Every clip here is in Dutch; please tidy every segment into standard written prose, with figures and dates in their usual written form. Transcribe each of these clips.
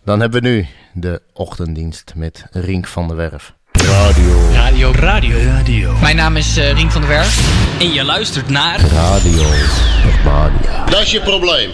Dan hebben we nu de ochtenddienst met Rink van der Werf. Radio. Mijn naam is Rink van der Werf. En je luistert naar Radio Burmania. Dat is je probleem.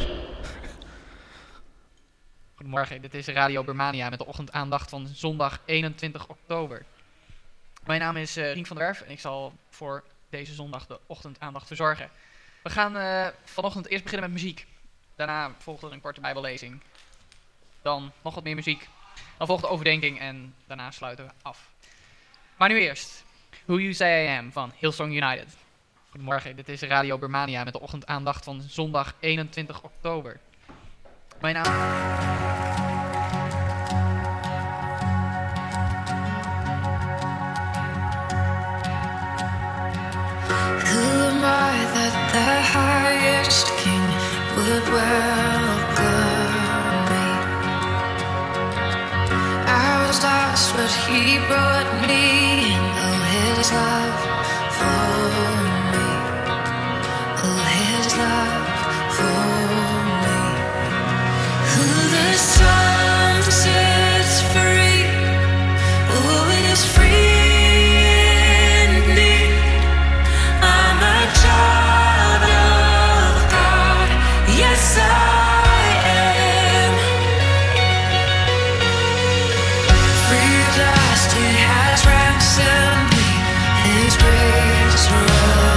Goedemorgen, dit is Radio Burmania met de ochtendaandacht van zondag 21 oktober. Mijn naam is Rink van der Werf en ik zal voor deze zondag de ochtendaandacht verzorgen. We gaan vanochtend eerst beginnen met muziek. Daarna volgt er een korte bijbellezing. Dan nog wat meer muziek. Dan volgt de overdenking en daarna sluiten we af. Maar nu eerst, Who You Say I Am van Hillsong United. Goedemorgen, dit is Radio Burmania met de ochtendaandacht van zondag 21 oktober. Mijn naam... Who am I that the highest king would welcome me? I was lost, but he brought me in. Oh, his love for me. Oh, his love for me. Who the Son sets free, oh, is free. His grace runs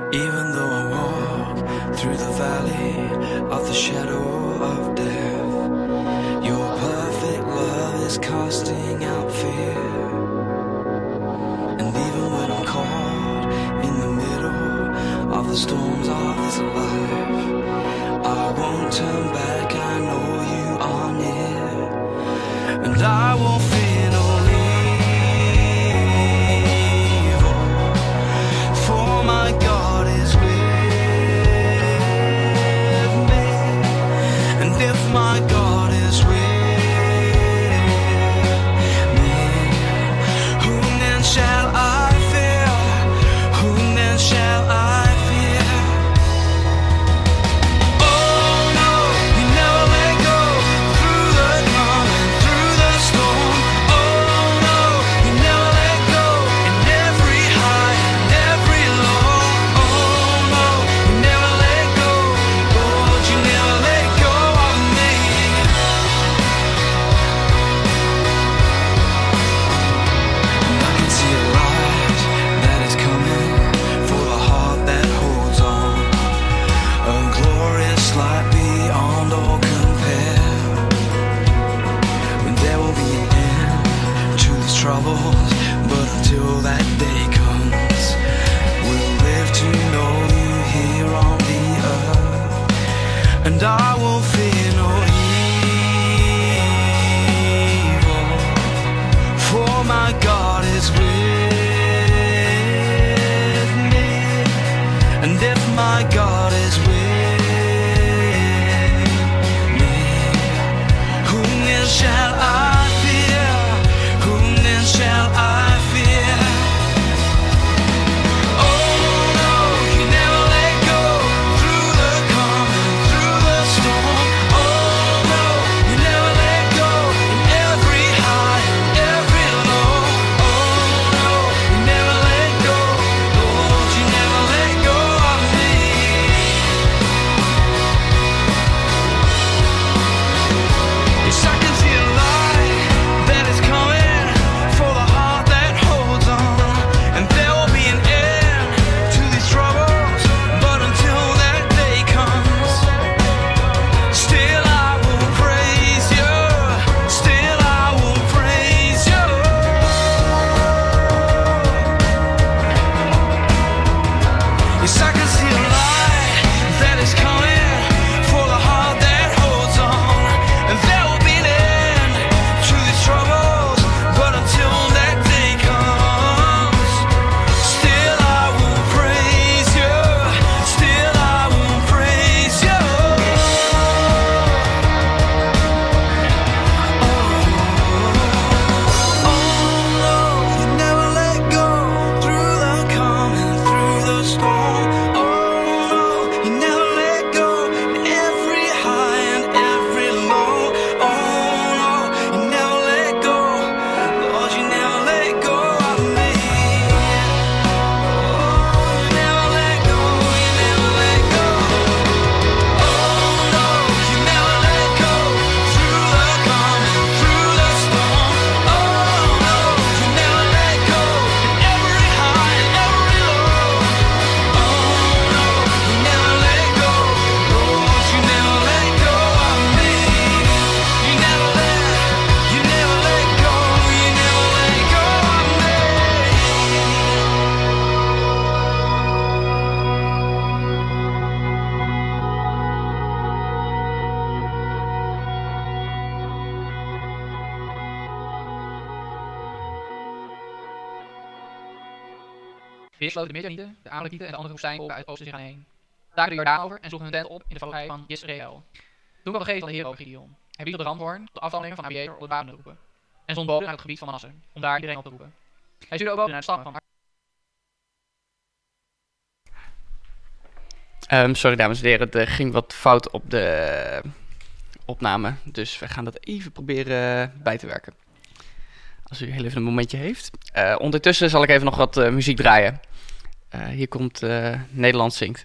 Even though I walk through the valley of the shadow of death, your perfect love is casting out fear. And even when I'm caught in the middle of the storms of this life, I won't turn back, I know you are near. And I will fear no evil, for my God is with me. And if my God is with me, whom then shall I fear? Whom then shall I fear? Oh no, you never let go through the calm and through the storm. Oh no, you never let go in every high and every low. Oh no, you never let go, Lord, you never let go of me. And I can see a light that is coming for the heart that holds on. A glorious light beyond all compare. When there will be an end to these troubles, but until that day comes, we'll live to know you here on the earth. And I will fear no evil, for my God is with me. And if my God is with me, whom then shall I fear? Whom then shall I fear? Oh no, you never let go through the calm and through the storm. Oh no, you never let go in every high and every low. Oh no, you never let go, Lord, you never let go of me. Yes, I can see a light that is coming for the heart that holds on. And there will be an end to these troubles, but until that day comes, still I will praise you. Still I will praise you. Yes, I can see a light that is coming for the heart that holds on. And there will be an end to these troubles, but until that day comes, still I will praise you. Still I will praise you. Oh no, you never let go through the calm and through the storm. Oh no, you never let go in every high and every low. Oh no, you never let go, Lord, you never let go of me. Oh, you never let go, you never let go. Oh no, you never let go through the calm and through the storm. Oh no, you never let go in every high and every low. Oh no, you never let go, Lord, you never let go of me. You never let go, you never let go of me. Weer sloten de Midjanieten, de Amalekieten en de andere woestijnvolken uit het oosten zich aan heen. Dagen de Jordaan over en sloegen hun tent op in de vallei van Jezreel. Toen kwam de geest van de Heer over Gideon. Hij blies op de ramhoorn tot de afstammelingen van Abiezer op het wapen te roepen. En zond boden naar het gebied van Manasse, om daar iedereen op te roepen. Hij stuurde ook boden naar de stammen van Sorry dames en heren, er ging wat fout op de opname. Dus we gaan dat even proberen bij te werken. Als u heel even een momentje heeft. Ondertussen zal ik even nog wat muziek draaien. Hier komt Nederland zingt.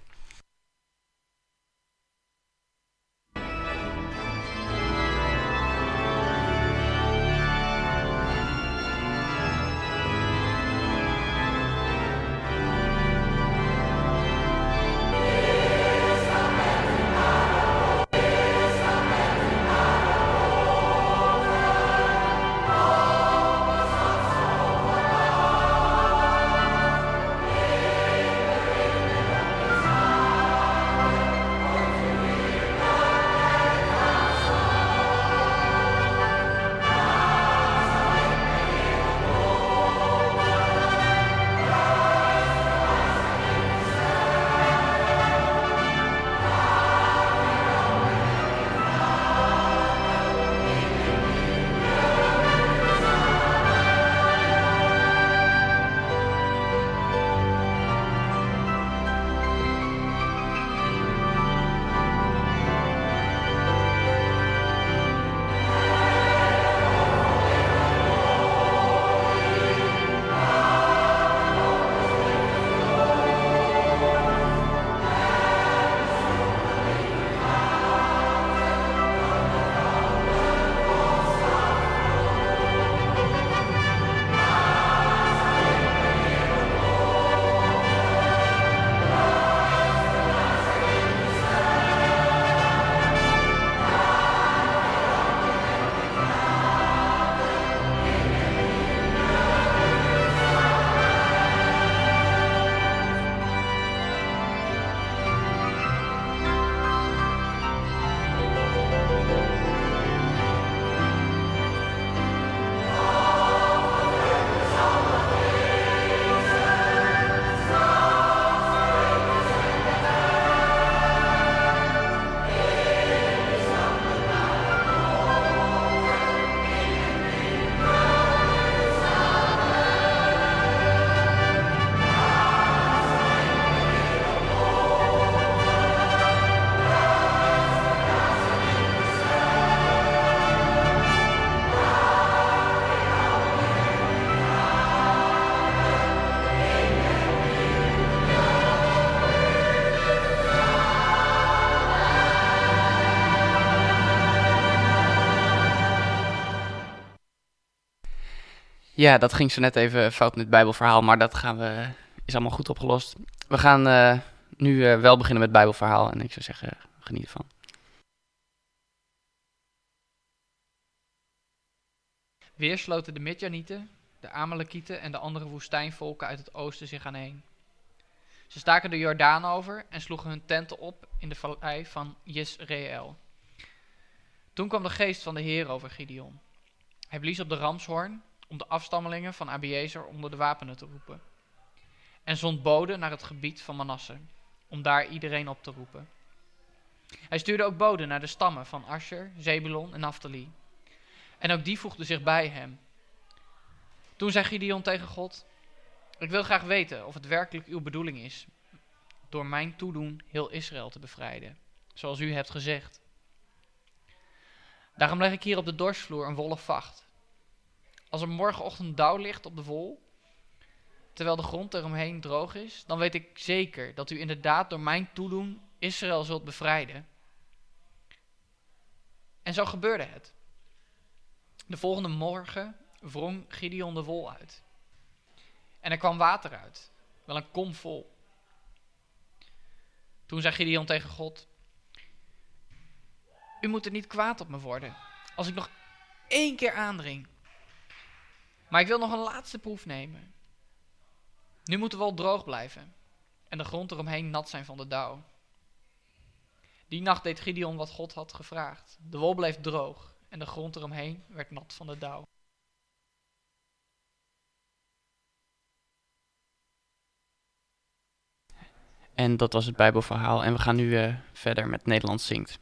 Ja, dat ging zo net even fout met het Bijbelverhaal, maar dat is allemaal goed opgelost. We gaan nu wel beginnen met het Bijbelverhaal en ik zou zeggen, geniet ervan. Weer sloten de Midjanieten, de Amalekieten en de andere woestijnvolken uit het oosten zich aaneen. Ze staken de Jordaan over en sloegen hun tenten op in de vallei van Jezreel. Toen kwam de geest van de Heer over Gideon. Hij blies op de ramshoorn om de afstammelingen van Abiezer onder de wapenen te roepen. En zond boden naar het gebied van Manasse, om daar iedereen op te roepen. Hij stuurde ook boden naar de stammen van Asher, Zebulon en Naphtali. En ook die voegden zich bij hem. Toen zei Gideon tegen God: ik wil graag weten of het werkelijk uw bedoeling is door mijn toedoen heel Israël te bevrijden, zoals u hebt gezegd. Daarom leg ik hier op de dorsvloer een wollen vacht. Als er morgenochtend dauw ligt op de wol, terwijl de grond eromheen droog is, dan weet ik zeker dat u inderdaad door mijn toedoen Israël zult bevrijden. En zo gebeurde het. De volgende morgen wrong Gideon de wol uit. En er kwam water uit, wel een kom vol. Toen zei Gideon tegen God: u moet er niet kwaad op me worden, als ik nog 1 keer aandring. Maar ik wil nog een laatste proef nemen. Nu moet de wol droog blijven en de grond eromheen nat zijn van de dauw. Die nacht deed Gideon wat God had gevraagd. De wol bleef droog en de grond eromheen werd nat van de dauw. En dat was het Bijbelverhaal en we gaan nu verder met Nederlands zingt.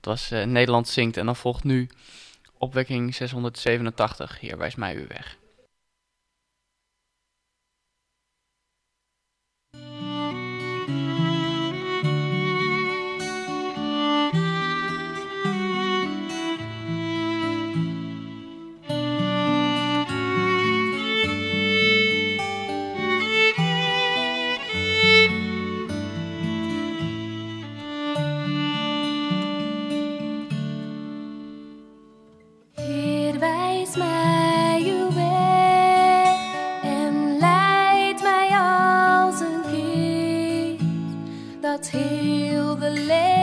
was Nederland zingt en dan volgt nu opwekking 687. Heer, wijs mij uw weg. Heer, wijs mij uw weg en leid mij als een kind dat heel de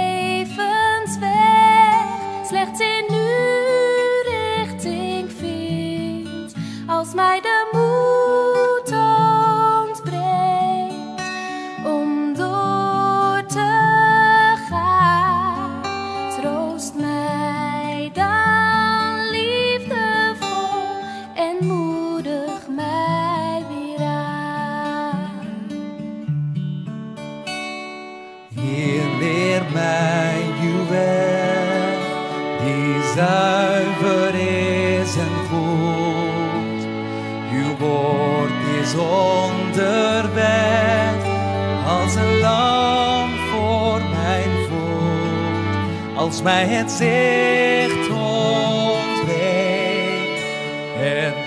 levensweg slechts in uw richting vindt. Als mij de moed ontbreekt om door te gaan, troost mij dan liefdevol en moedig mij weer aan. Heer, leer mij uw weg, die zuiver is en goed. Uw woord is onderweg, als een lamp voor mijn voet. Als mij het zicht ontbreekt, het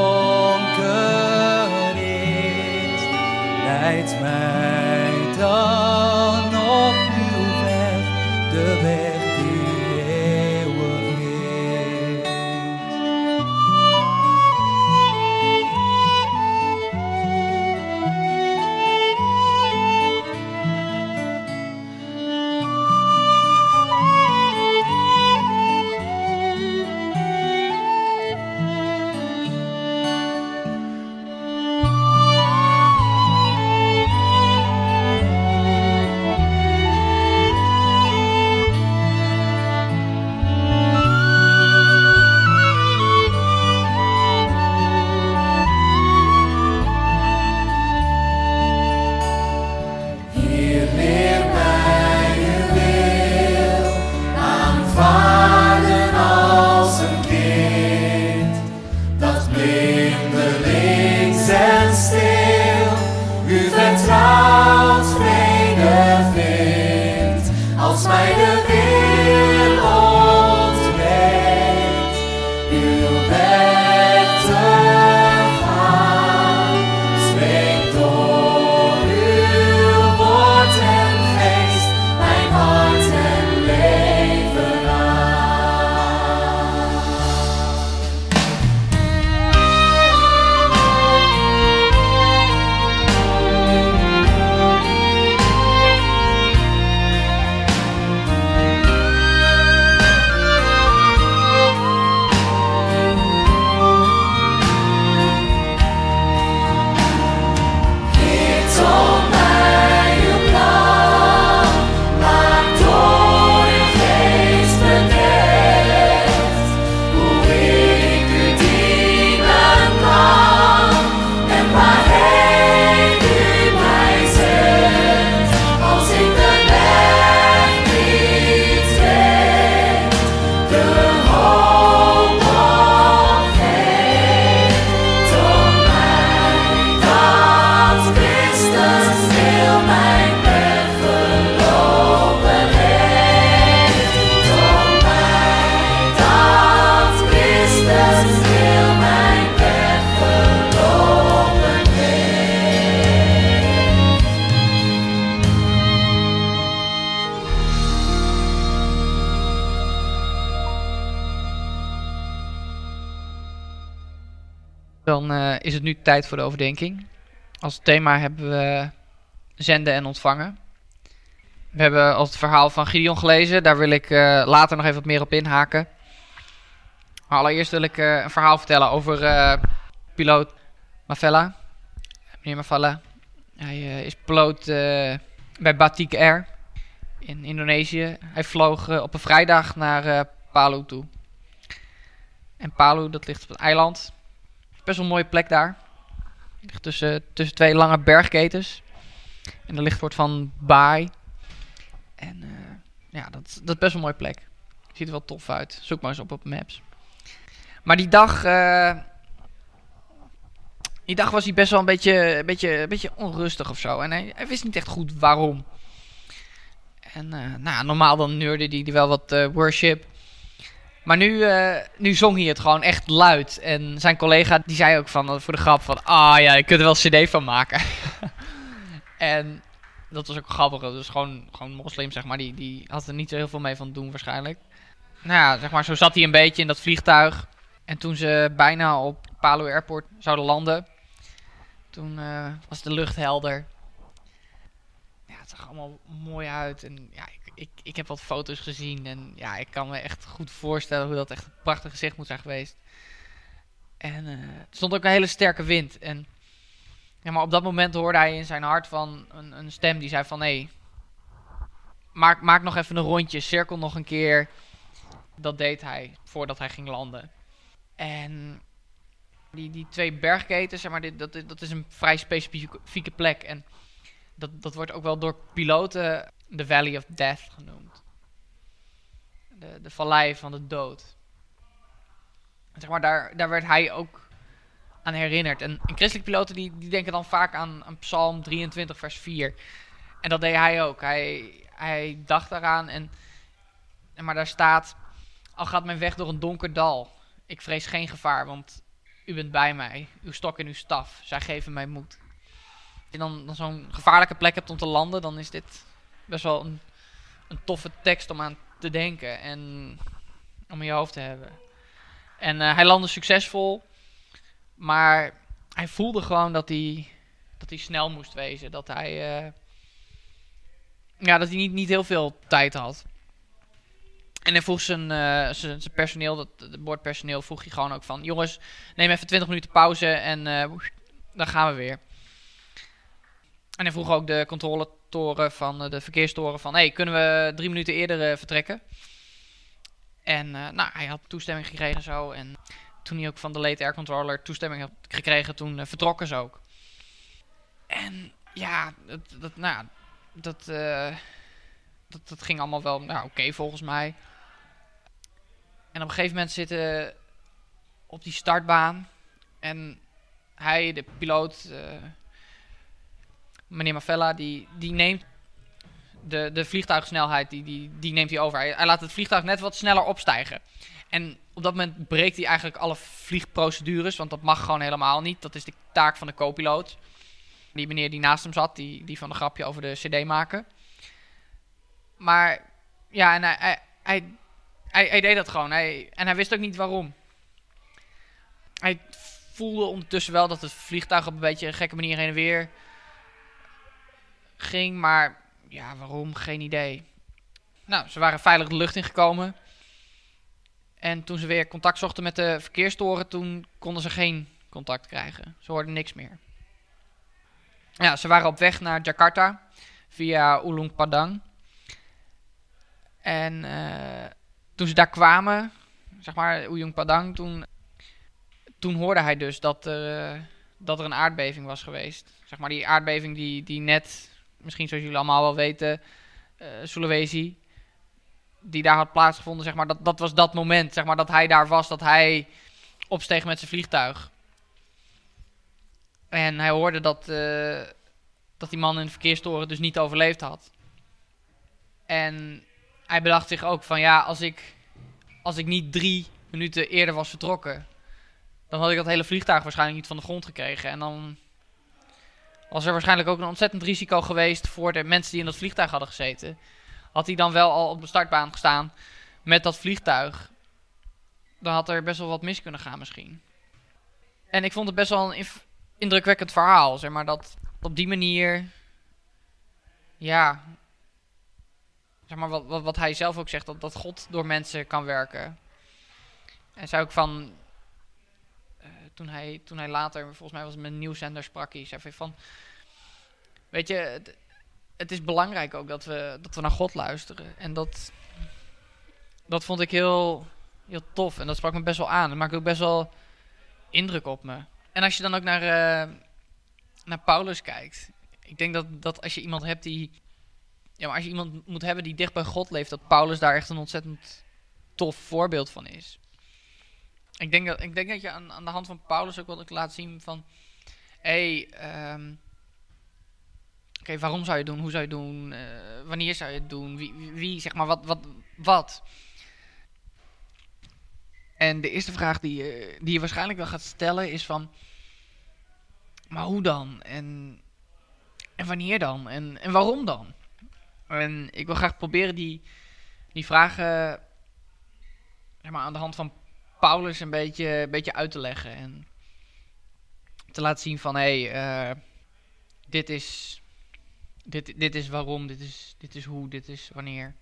donker is, leidt mij dan op uw weg, de weg die eeuwig is. Heer, leer mij uw wil, aanvaarden als een kind, dat blindelings en stil u vertrouwt vrede vindt. Als mij de wil ontbreekt, uw weg te gaan, spreek door uw woord en geest mijn hart en leven aan. Heer, toon mij uw plan, maak door uw geest bedekt, hoe ik u dienen kan en waarheen u mij zendt. Als ik de weg niet weet, de hoop opgeef, toon mij dat Christus heel mijn weg gelopen heeft. Toon mij dat Christus heel mijn weg gelopen heeft. Dan is het nu tijd voor de overdenking. Als thema hebben we zenden en ontvangen. We hebben al het verhaal van Gideon gelezen. Daar wil ik later nog even wat meer op inhaken. Maar allereerst wil ik een verhaal vertellen over piloot Mafella. Meneer Mafella. Hij is piloot bij Batik Air in Indonesië. Hij vloog op een vrijdag naar Palu toe. En Palu, dat ligt op een eiland. Best wel een mooie plek daar. Ligt tussen twee lange bergketens. En er ligt een soort van baai. En ja, dat is best wel een mooie plek. Ziet er wel tof uit. Zoek maar eens op Maps. Maar die dag was hij best wel een beetje onrustig of zo. En hij wist niet echt goed waarom. En normaal dan neurde hij wel wat worship. Maar nu zong hij het gewoon echt luid. En zijn collega die zei ook voor de grap van... ja, je kunt er wel een cd van maken. En dat was ook grappig. Dus gewoon moslim, zeg maar. Die had er niet zo heel veel mee van doen waarschijnlijk. Nou ja, zeg maar, zo zat hij een beetje in dat vliegtuig. En toen ze bijna op Palu Airport zouden landen... Toen was de lucht helder. Ja, het zag allemaal mooi uit. En ja, ik heb wat foto's gezien. En ja, ik kan me echt goed voorstellen hoe dat echt een prachtig gezicht moet zijn geweest. En er stond ook een hele sterke wind. En, ja, maar op dat moment hoorde hij in zijn hart van een stem die zei van... Hé, maak nog even een rondje, cirkel nog een keer. Dat deed hij voordat hij ging landen. En... Die 2 bergketens, zeg maar, dat is een vrij specifieke plek. En dat wordt ook wel door piloten de Valley of Death genoemd. De vallei van de dood. Zeg maar, daar werd hij ook aan herinnerd. En christelijke piloten die denken dan vaak aan Psalm 23 vers 4. En dat deed hij ook. Hij dacht daaraan. Maar daar staat... Al gaat mijn weg door een donker dal. Ik vrees geen gevaar, want... U bent bij mij, uw stok en uw staf, zij geven mij moed. Als je dan zo'n gevaarlijke plek hebt om te landen, dan is dit best wel een toffe tekst om aan te denken en om in je hoofd te hebben. En hij landde succesvol, maar hij voelde gewoon dat hij snel moest wezen. Dat hij niet heel veel tijd had. En hij vroeg zijn personeel, het boordpersoneel, vroeg hij gewoon ook van... Jongens, neem even 20 minuten pauze en dan gaan we weer. En hij vroeg ook de controletoren van de verkeerstoren van... Hey, kunnen we 3 minuten eerder vertrekken? En hij had toestemming gekregen en zo. En toen hij ook van de late air controller toestemming had gekregen, toen vertrokken ze ook. En ja, dat ging allemaal wel oké, volgens mij. En op een gegeven moment zitten op die startbaan. En hij, de piloot, meneer Mafella, die neemt de vliegtuigsnelheid, die neemt hij over. Hij laat het vliegtuig net wat sneller opstijgen. En op dat moment breekt hij eigenlijk alle vliegprocedures, want dat mag gewoon helemaal niet. Dat is de taak van de co-piloot. Die meneer die naast hem zat, die van een grapje over de cd maken. Maar ja, en hij deed dat gewoon. En hij wist ook niet waarom. Hij voelde ondertussen wel dat het vliegtuig op een beetje een gekke manier heen en weer ging. Maar ja, waarom? Geen idee. Nou, ze waren veilig de lucht ingekomen. En toen ze weer contact zochten met de verkeerstoren, toen konden ze geen contact krijgen. Ze hoorden niks meer. Ja, ze waren op weg naar Jakarta via Uluweng Padang. En toen ze daar kwamen, zeg maar, Uluweng Padang, toen hoorde hij dus dat er een aardbeving was geweest. Zeg maar die aardbeving die net, misschien zoals jullie allemaal wel weten, Sulawesi, die daar had plaatsgevonden, zeg maar, dat was dat moment, zeg maar, dat hij daar was, dat hij opsteeg met zijn vliegtuig. En hij hoorde dat die man in de verkeerstoren dus niet overleefd had. En hij bedacht zich ook van ja, als ik niet 3 minuten eerder was vertrokken, dan had ik dat hele vliegtuig waarschijnlijk niet van de grond gekregen. En dan was er waarschijnlijk ook een ontzettend risico geweest voor de mensen die in dat vliegtuig hadden gezeten. Had hij dan wel al op de startbaan gestaan met dat vliegtuig, dan had er best wel wat mis kunnen gaan misschien. En ik vond het best wel een indrukwekkend verhaal, zeg maar, dat op die manier, ja, zeg maar wat hij zelf ook zegt, dat God door mensen kan werken. En zei ook van, toen hij later, volgens mij was het met een nieuwszender sprak, hij zei van, weet je, het is belangrijk ook dat we naar God luisteren. En dat vond ik heel, heel tof. En dat sprak me best wel aan. Dat maakte ook best wel indruk op me. En als je dan ook naar Paulus kijkt. Ik denk dat als je iemand hebt als je iemand moet hebben die dicht bij God leeft, dat Paulus daar echt een ontzettend tof voorbeeld van is. Ik denk dat je aan de hand van Paulus ook wel laat zien van... Oké, waarom zou je het doen? Hoe zou je het doen? Wanneer zou je het doen? Wie zeg maar, wat? En de eerste vraag die je waarschijnlijk wel gaat stellen is van... Maar hoe dan? En wanneer dan? En waarom dan? En ik wil graag proberen die vragen zeg maar, aan de hand van Paulus een beetje uit te leggen. En te laten zien van... dit is waarom, dit is hoe, dit is wanneer.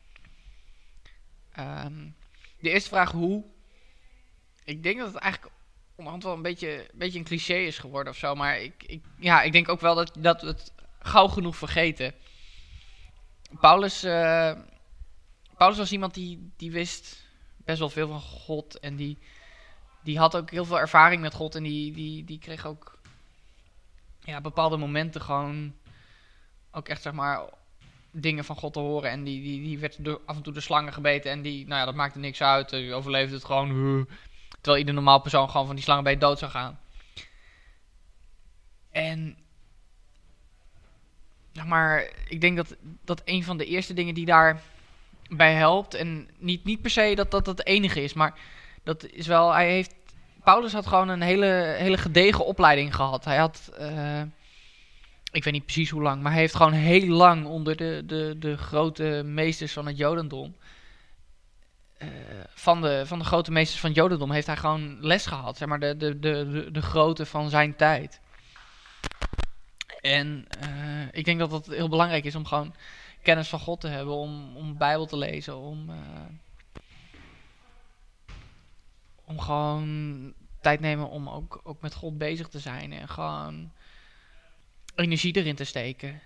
De eerste vraag, hoe? Ik denk dat het eigenlijk onderhand wel een beetje een cliché is geworden of zo. Maar ik denk ook wel dat we het gauw genoeg vergeten. Paulus was iemand die wist best wel veel van God. En die had ook heel veel ervaring met God. En die kreeg ook bepaalde momenten gewoon... ook echt, zeg maar, dingen van God te horen. En die werd af en toe de slangen gebeten. En dat maakte niks uit. Die overleefde het gewoon. Terwijl ieder normaal persoon gewoon van die slangenbeet dood zou gaan. En... zeg maar, ik denk dat een van de eerste dingen die daarbij helpt... en niet per se dat het enige is, maar dat is wel... Paulus had gewoon een hele gedegen opleiding gehad. Hij had... ik weet niet precies hoe lang, maar hij heeft gewoon heel lang onder de grote meesters van het Jodendom... Van de grote meesters van het Jodendom heeft hij gewoon les gehad. Zeg maar de grote van zijn tijd. En ik denk dat het heel belangrijk is om gewoon kennis van God te hebben. Om de Bijbel te lezen. Om gewoon tijd nemen om ook met God bezig te zijn. En gewoon energie erin te steken.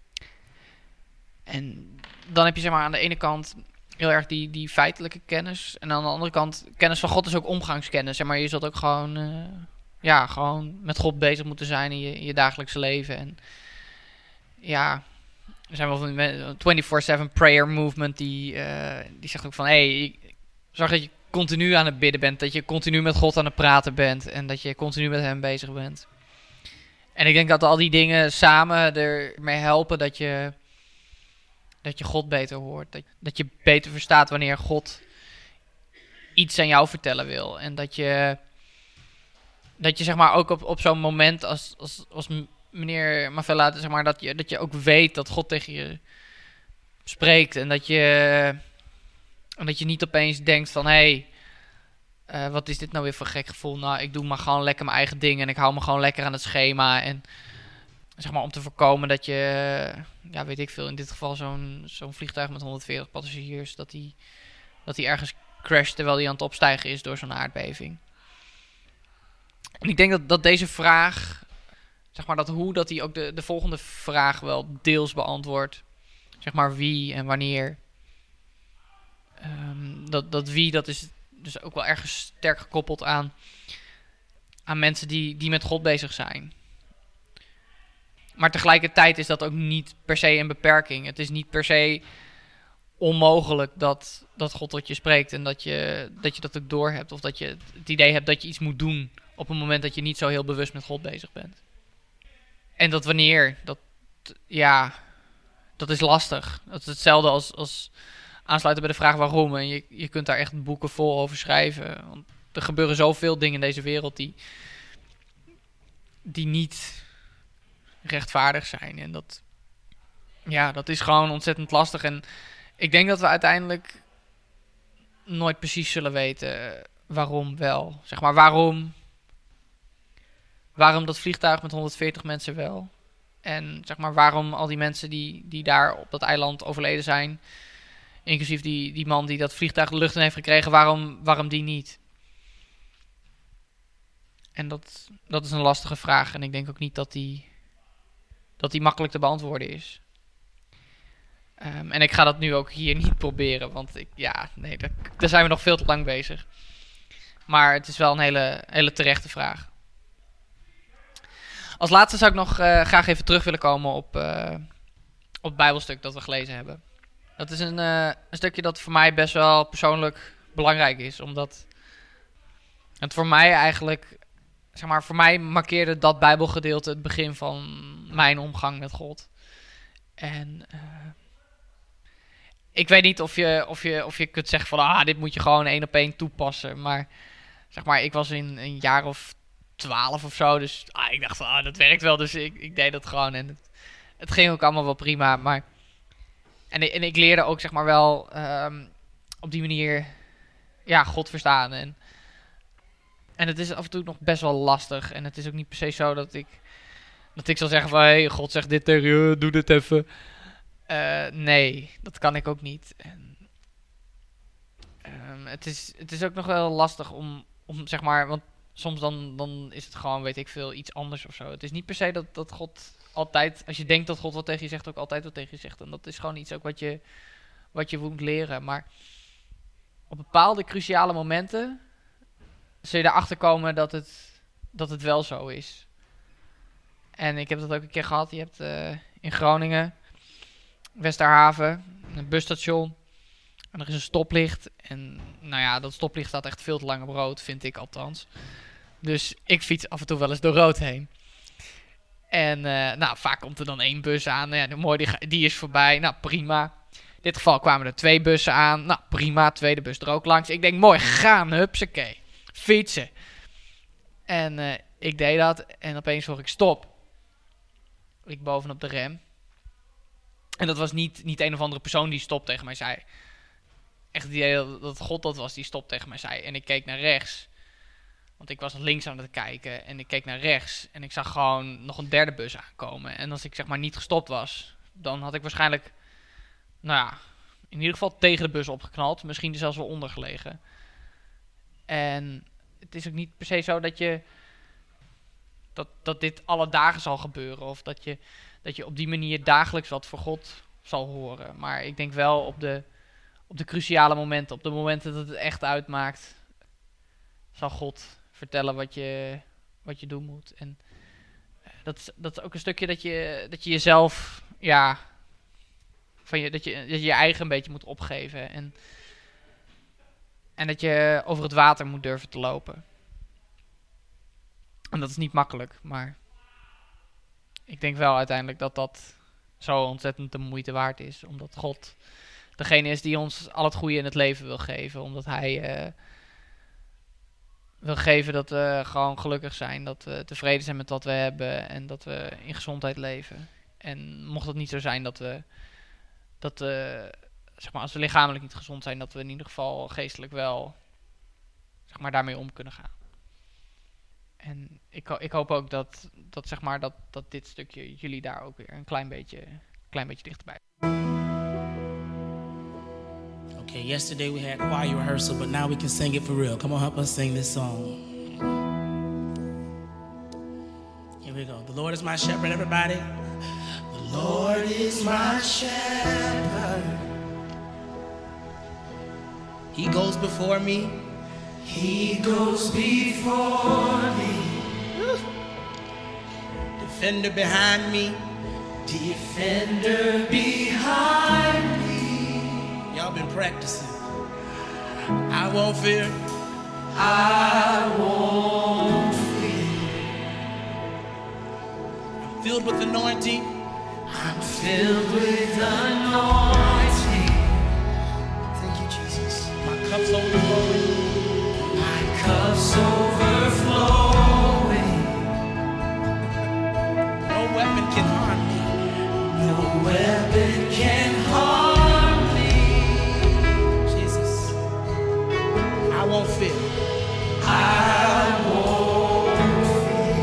En dan heb je zeg maar aan de ene kant heel erg die feitelijke kennis. En aan de andere kant, kennis van God is ook omgangskennis. Zeg maar je zult ook gewoon, gewoon met God bezig moeten zijn in je dagelijkse leven. En ja, er zijn wel van die 24/7 prayer movement die zegt ook van... zorg dat je continu aan het bidden bent. Dat je continu met God aan het praten bent. En dat je continu met hem bezig bent. En ik denk dat al die dingen samen ermee helpen dat je God beter hoort. Dat je beter verstaat wanneer God iets aan jou vertellen wil. En dat je zeg maar ook op zo'n moment als meneer Mavella, zeg maar, dat je ook weet dat God tegen je spreekt. En dat je niet opeens denkt van... wat is dit nou weer voor gek gevoel? Nou, ik doe maar gewoon lekker mijn eigen ding en ik hou me gewoon lekker aan het schema. En zeg maar om te voorkomen dat je, weet ik veel, in dit geval zo'n vliegtuig met 140 passagiers, dat die ergens crasht terwijl die aan het opstijgen is door zo'n aardbeving. En ik denk dat deze vraag, zeg maar dat die ook de volgende vraag wel deels beantwoordt. Zeg maar wie en wanneer. Dat wie, dat is dus ook wel ergens sterk gekoppeld aan mensen die met God bezig zijn. Maar tegelijkertijd is dat ook niet per se een beperking. Het is niet per se onmogelijk dat God tot je spreekt en dat je dat ook doorhebt. Of dat je het idee hebt dat je iets moet doen op een moment dat je niet zo heel bewust met God bezig bent. En dat wanneer, dat is lastig. Dat is hetzelfde als aansluiten bij de vraag waarom. En je kunt daar echt boeken vol over schrijven. Want er gebeuren zoveel dingen in deze wereld die niet rechtvaardig zijn. En dat is gewoon ontzettend lastig. En ik denk dat we uiteindelijk nooit precies zullen weten waarom wel. Zeg maar waarom dat vliegtuig met 140 mensen wel. En zeg maar waarom al die mensen die daar op dat eiland overleden zijn, inclusief die man die dat vliegtuig de lucht in heeft gekregen, waarom die niet? En dat is een lastige vraag. En ik denk ook niet dat die makkelijk te beantwoorden is. En ik ga dat nu ook hier niet proberen. Want daar zijn we nog veel te lang bezig. Maar het is wel een hele terechte vraag. Als laatste zou ik nog graag even terug willen komen op het Bijbelstuk dat we gelezen hebben. Dat is een stukje dat voor mij best wel persoonlijk belangrijk is. Omdat het voor mij eigenlijk, zeg maar, voor mij markeerde dat Bijbelgedeelte het begin van mijn omgang met God. En ik weet niet of je kunt zeggen van, dit moet je gewoon 1 op 1 toepassen. Maar zeg maar, ik was in een jaar of 12 of zo, dus ik dacht van, dat werkt wel. Dus ik deed dat gewoon en het ging ook allemaal wel prima. Maar en ik leerde ook, zeg maar, wel op die manier God verstaan. En het is af en toe nog best wel lastig. En het is ook niet per se zo dat ik zal zeggen van, hey, God zegt dit tegen je, doe dit even. Nee, dat kan ik ook niet. En, het is ook nog wel lastig om zeg maar, want soms dan is het gewoon, weet ik veel, iets anders of zo. Het is niet per se dat God altijd, als je denkt dat God wat tegen je zegt, ook altijd wat tegen je zegt. En dat is gewoon iets ook wat je moet leren. Maar op bepaalde cruciale momenten zul je erachter komen dat het wel zo is. En ik heb dat ook een keer gehad. Je hebt in Groningen, Westerhaven, een busstation. En er is een stoplicht. En nou ja, dat stoplicht staat echt veel te lang op rood, vind ik althans. Dus ik fiets af en toe wel eens door rood heen. En vaak komt er dan 1 bus aan. Mooi, die is voorbij. Nou, prima. In dit geval kwamen er 2 bussen aan. Nou, prima. Tweede bus er ook langs. Ik denk, mooi, gaan, hupsakee. Fietsen. En ik deed dat. En opeens hoor ik stop. Ik bovenop de rem. En dat was niet een of andere persoon die stop tegen mij zei. Echt het idee dat God dat was die stop tegen mij zei. En ik keek naar rechts. Want ik was links aan het kijken. En ik keek naar rechts. En ik zag gewoon nog een 3e bus aankomen. En als ik zeg maar niet gestopt was, dan had ik waarschijnlijk, in ieder geval tegen de bus opgeknald. Misschien er zelfs wel onder gelegen. En het is ook niet per se zo dat dit alle dagen zal gebeuren. Of dat je op die manier dagelijks wat voor God zal horen. Maar ik denk wel op de cruciale momenten, op de momenten dat het echt uitmaakt, zal God vertellen wat je doen moet. En dat is ook een stukje dat je jezelf, dat je eigen een beetje moet opgeven. En dat je over het water moet durven te lopen. En dat is niet makkelijk, maar ik denk wel uiteindelijk dat zo ontzettend de moeite waard is. Omdat God degene is die ons al het goede in het leven wil geven. Omdat hij wil geven dat we gewoon gelukkig zijn. Dat we tevreden zijn met wat we hebben. En dat we in gezondheid leven. En mocht het niet zo zijn dat zeg maar, als we lichamelijk niet gezond zijn, dat we in ieder geval geestelijk wel, zeg maar, daarmee om kunnen gaan. En ik hoop ook dat zeg maar, dat dit stukje jullie daar ook weer een klein beetje dichterbij. Okay, yesterday we had choir rehearsal, but now we can sing it for real. Come on, help us sing this song. Here we go. The Lord is my shepherd, everybody. The Lord is my shepherd. He goes before me. He goes before me. Defender behind me. Defender behind me. Y'all been practicing. I won't fear. I won't fear. I'm filled with anointing. I'm filled with anointing. Thank you, Jesus. My cup's overflowing. My cup's overflowing. No weapon can harm me. No weapon can harm me. Jesus. I won't fear. I won't fear.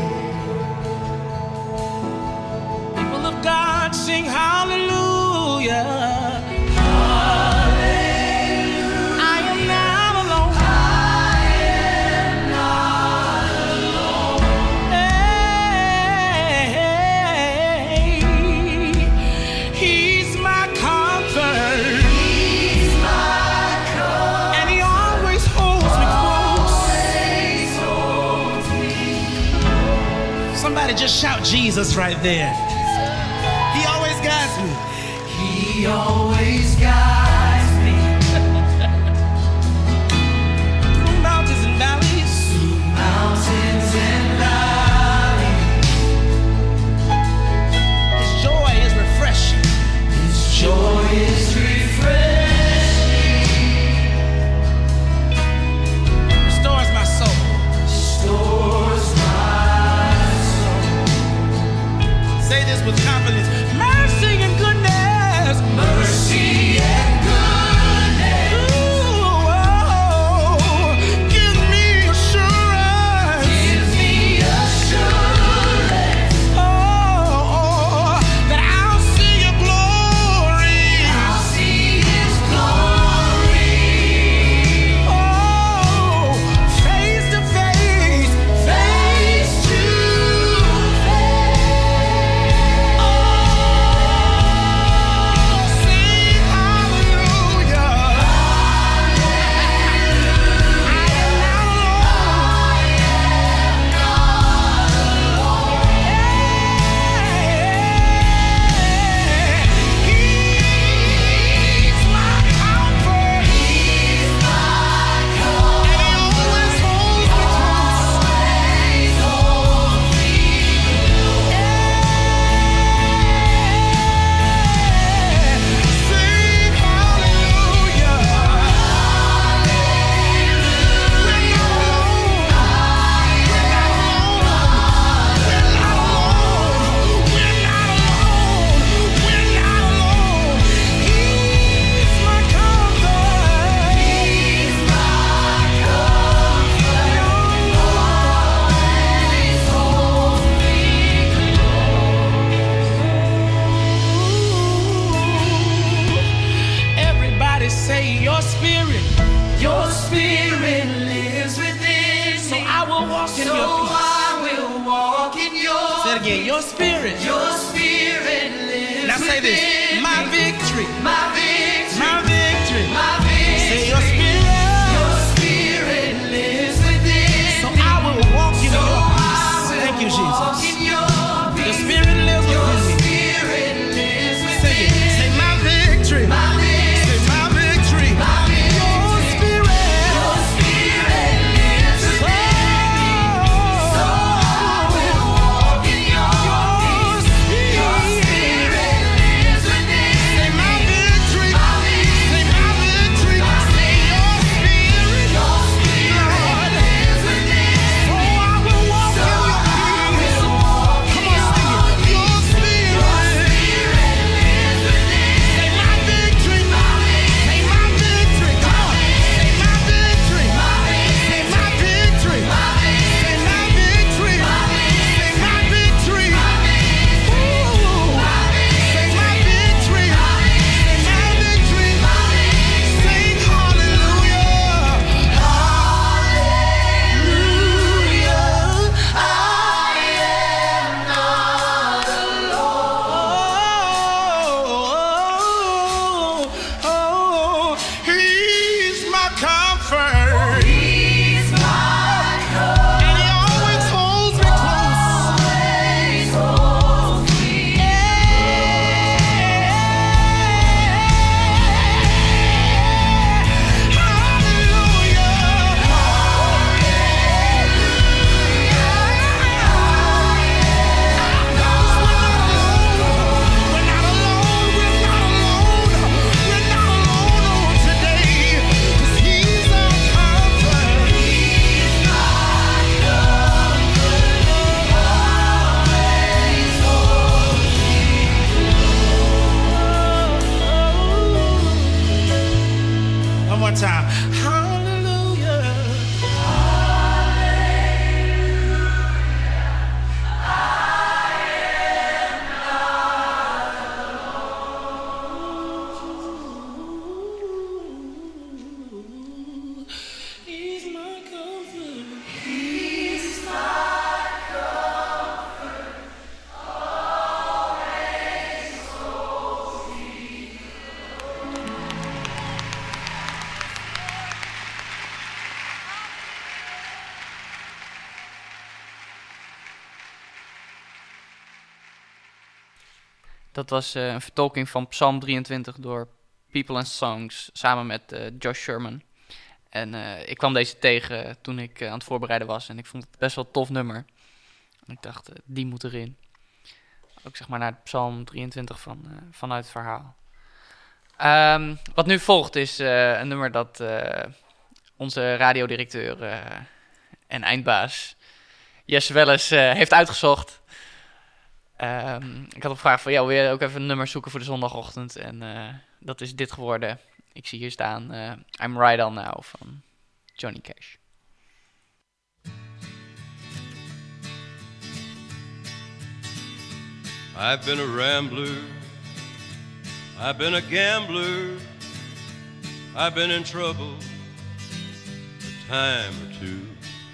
People of God sing hallelujah. Just shout Jesus right there. He always guides me. He always guides me. again. Your spirit. Your spirit lives Now say this. within My me. victory. My victory. My victory. My victory. Say your spirit. Your spirit lives within So me. I will walk in So your I peace. will Thank you, walk Jesus. in your The peace. spirit lives Your within me. spirit lives Say it. within Say me. my victory. My victory. Say my victory. My victory. Your spirit. Your spirit lives within me. So I will walk in your peace. Your spirit lives within me. Say my victory. My victory. Say my victory. Say your spirit. Your spirit lives within me. So I will walk So in I your will peace. walk in Come on, sing your it. Your Your spirit. spirit lives within me. Say my victory. Say my victory. Come on. Say my victory. Say my victory. Say my victory. Say my victory. Ooh. Say my victory. Say my victory. Sing hallelujah. He's my comfort. And he always holds me close. We're not alone. We're not alone. We're not alone on today. 'Cause he's our comfort. One more time. Hallelujah. He's my comfort. Dat was een vertolking van Psalm 23 door People and Songs samen met Josh Sherman. En ik kwam deze tegen toen ik aan het voorbereiden was en ik vond het best wel een tof nummer. En ik dacht, die moet erin. Ook zeg maar naar Psalm 23 vanuit het verhaal. Wat nu volgt is een nummer dat onze radiodirecteur en eindbaas Jesse Welles heeft uitgezocht. Ik had gevraagd van, wil je ook even een nummer zoeken voor de zondagochtend? En dat is dit geworden. Ik zie hier staan I'm Right On Now van Johnny Cash. I've been a rambler, I've been a gambler, I've been in trouble a time or two.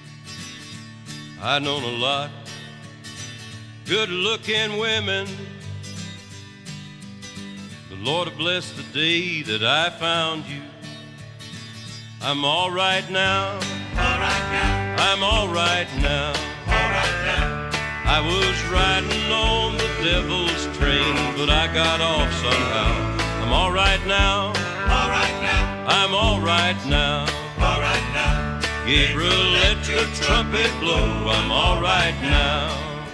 I've known a lot good-looking women. The Lord have blessed the day that I found you. I'm all right now. All right now. I'm all right now. All right now. I was riding on the devil's train, but I got off somehow. I'm all right now. All right now. I'm all right now. All right now. Gabriel, let your trumpet blow. I'm all right now.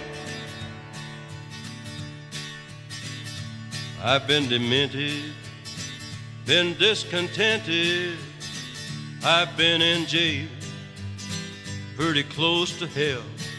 I've been demented, been discontented. I've been in jail, pretty close to hell.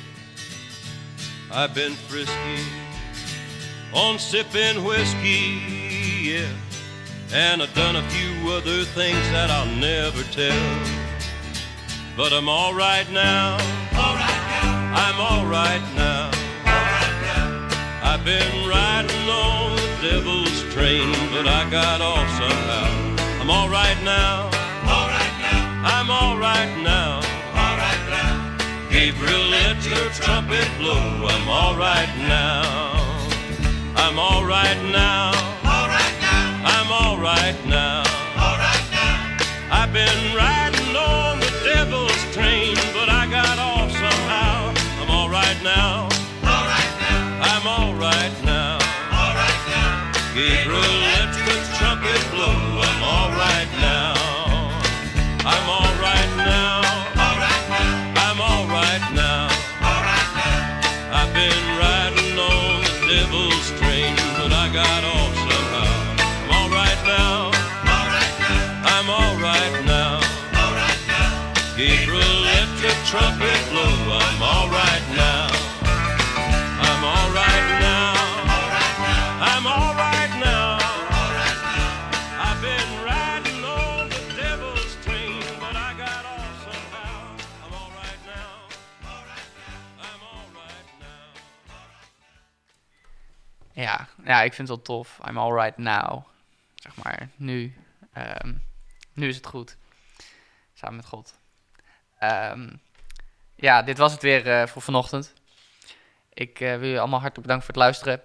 I've been frisky, on sipping whiskey, yeah. And I've done a few other things that I'll never tell. But I'm all right now. All right now. I'm all right now. All right now. I've been riding on the devil's train, but I got off somehow. I'm all right now. All right now. I'm all right now. All right now. Gabriel, let your trumpet blow. I'm all right now. I'm all right now. All right now, I'm all right now. all right now, I've been riding on the devil's train, but I got off somehow. I'm all right now. all right now, I'm all right now. all right now. Gabriel, let the trumpet blow. I'm all right now. I'm all right now. All right now, I'm all right now. all right now, I've been riding on the devil's train, but I got off somehow. I'm all right now. all right now, I'm all right now. all right now. Gabriel, let your trumpet blow. I'm all right now. I'm all right now. All right now, I'm all right now. all right now. I've been riding on the devil's train, but I got off somehow. I'm all right now. I'm all right now. Ja, ik vind het wel tof. I'm alright now. Zeg maar, nu. Nu is het goed. Samen met God. Ja, dit was het weer voor vanochtend. Ik wil jullie allemaal hartelijk bedanken voor het luisteren.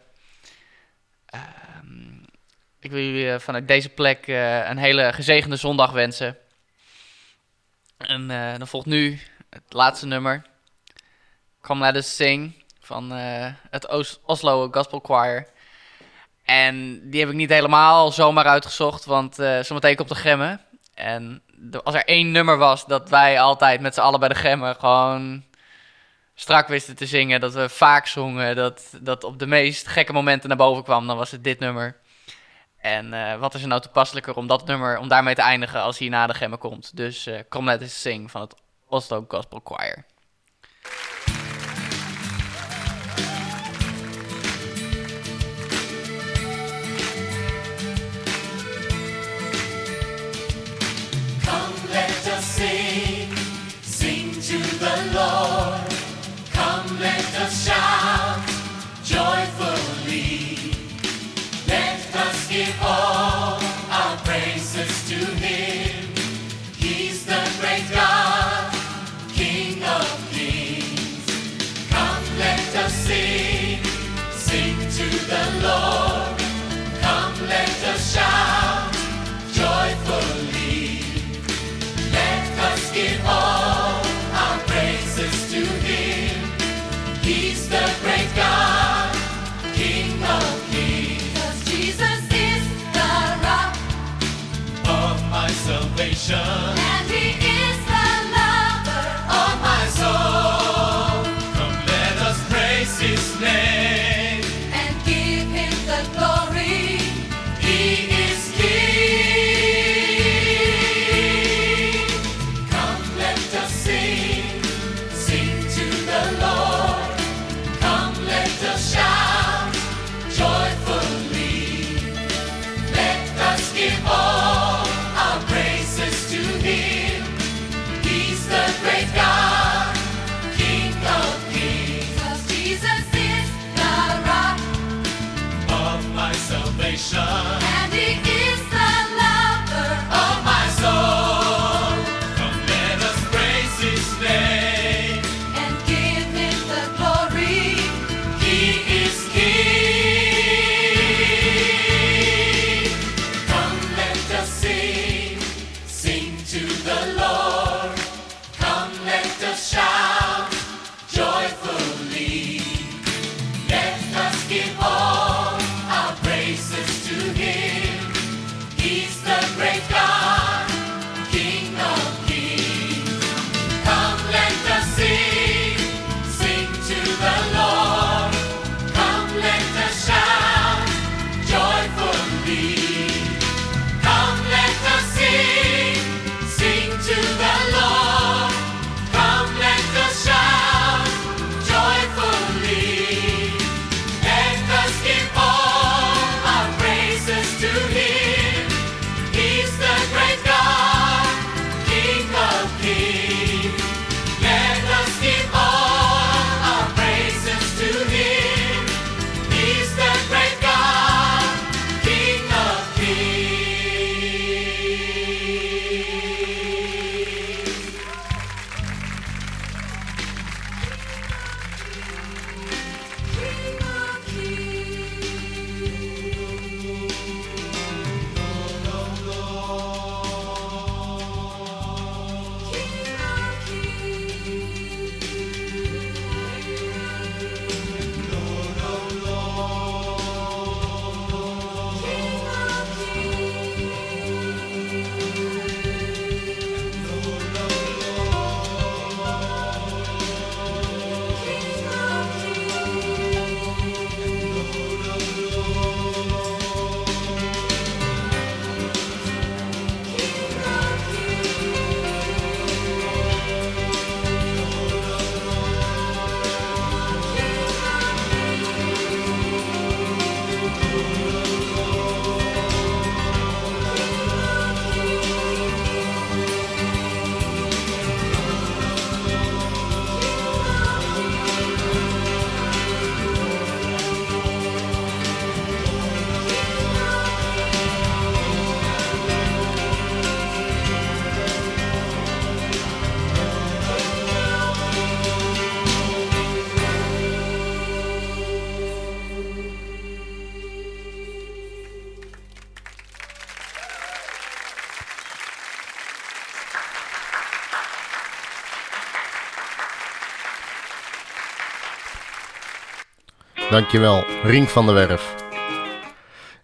Ik wil jullie vanuit deze plek een hele gezegende zondag wensen. En dan volgt nu het laatste nummer. Come Let Us Sing van het Oslo Gospel Choir. En die heb ik niet helemaal zomaar uitgezocht, want zometeen komt de Gemmen. En als er één nummer was dat wij altijd met z'n allen bij de Gemmen gewoon strak wisten te zingen, dat we vaak zongen, dat op de meest gekke momenten naar boven kwam, dan was het dit nummer. En wat is er nou toepasselijker om dat nummer, om daarmee te eindigen als hierna de Gemmen komt. Dus Come Let Us Sing van het Oslo Gospel Choir. Come, let us sing, sing to the Lord. Come, let us shout joyfully. Let us give all our praises to Him. He's the great God, King of kings. Come, let us sing, sing to the Lord. Come, let us shout joyfully. Let us give all our praises to Him. He's the great God, King of kings. 'Cause Jesus is the rock of my salvation, and He is the lover of my soul. Come, let us praise His name and give Him the glory. He is King. Come, let us sing, sing to the Lord. Come, let us shout joyfully. Let us give all our praises to Him. He's the great God, King of kings. 'Cause Jesus is the rock of my salvation, and He is the lover of my soul. Come, let us praise His name and give Him the glory. He is King. Come, let us sing, sing to the Lord. Come, let us shout joyfully. Let us give all our praises to Him. Dankjewel, Rink van der Werf.